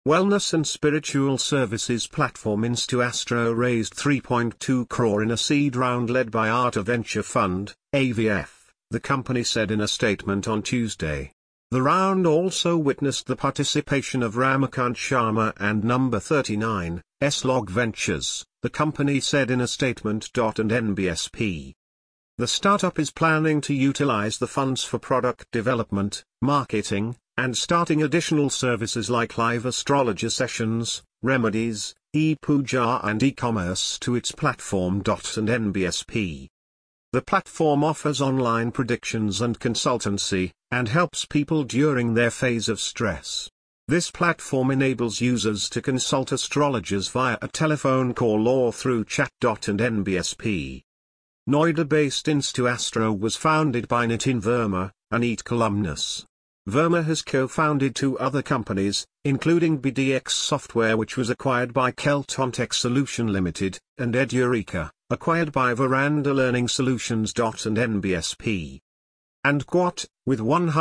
Wellness and spiritual services platform InstaAstro raised 3.2 crore in a seed round led by Ata Venture Fund, AVF, the company said in a statement on Tuesday. The round also witnessed the participation of Ramakant Sharma and Number 39, S-Log Ventures, the company said in a statement. And NBSP. The startup is planning to utilize the funds for product development, marketing, and starting additional services like live astrologer sessions, remedies, e-puja and e-commerce to its platform. And NBSP. The platform offers online predictions and consultancy, and helps people during their phase of stress. This platform enables users to consult astrologers via a telephone call or through chat. And NBSP. Noida-based InstaAstro was founded by Nitin Verma, a NEET columnus. Verma has co-founded 2 other companies, including BDX Software, which was acquired by Kelton Tech Solution Limited, and Edureka, acquired by Veranda Learning Solutions. And NBSP. And Quat, with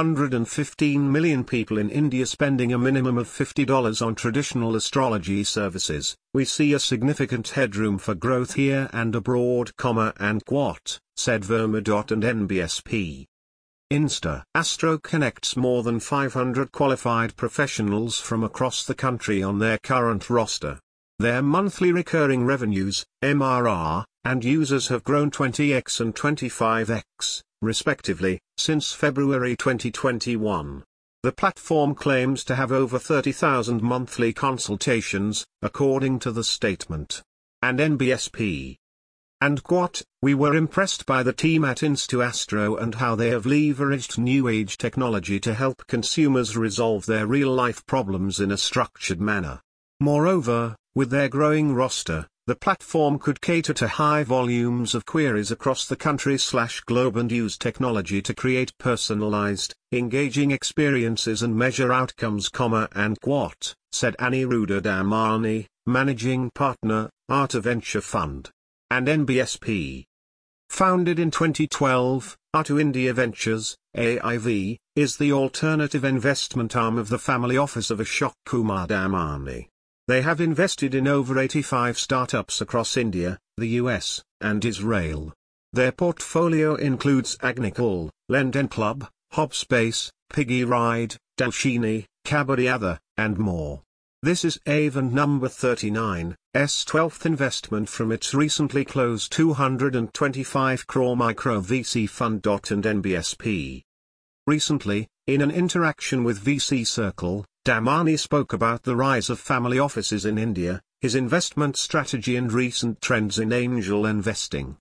115 million people in India spending a minimum of $50 on traditional astrology services, we see a significant headroom for growth here and abroad. And Quat, said Verma. And NBSP. InstaAstro connects more than 500 qualified professionals from across the country on their current roster. Their monthly recurring revenues, MRR, and users have grown 20x and 25x, respectively, since February 2021. The platform claims to have over 30,000 monthly consultations, according to the statement. And NBSP. And Quat, we were impressed by the team at InstaAstro and how they have leveraged new age technology to help consumers resolve their real-life problems in a structured manner. Moreover, with their growing roster, the platform could cater to high volumes of queries across the country/globe and use technology to create personalized, engaging experiences and measure outcomes. And Quat, said Aniruddha Damani, managing partner, Ata Venture Fund. And NBSP. Founded in 2012, Ata India Ventures, AIV, is the alternative investment arm of the family office of Ashok Kumar Damani. They have invested in over 85 startups across India, the US, and Israel. Their portfolio includes Agnikul, Lend & Club, Hopspace, Piggy Ride, Dalshini, Kabaddi, and more. This is Avon Number 39's 12th investment from its recently closed 225 crore micro VC fund. And NBSP. Recently, in an interaction with VC Circle, Damani spoke about the rise of family offices in India, his investment strategy and recent trends in angel investing.